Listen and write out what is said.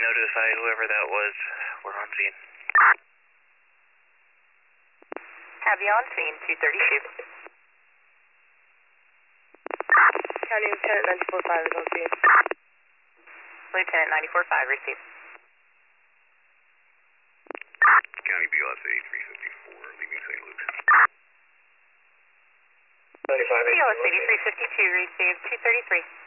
notify whoever that was. We're on scene. Have you on scene, 230 shoot. County Lieutenant 94.5 is on scene. Lieutenant 94.5, receive. County BLS 8354, leaving St. Luke's. 95. BLS 8352, receive 233.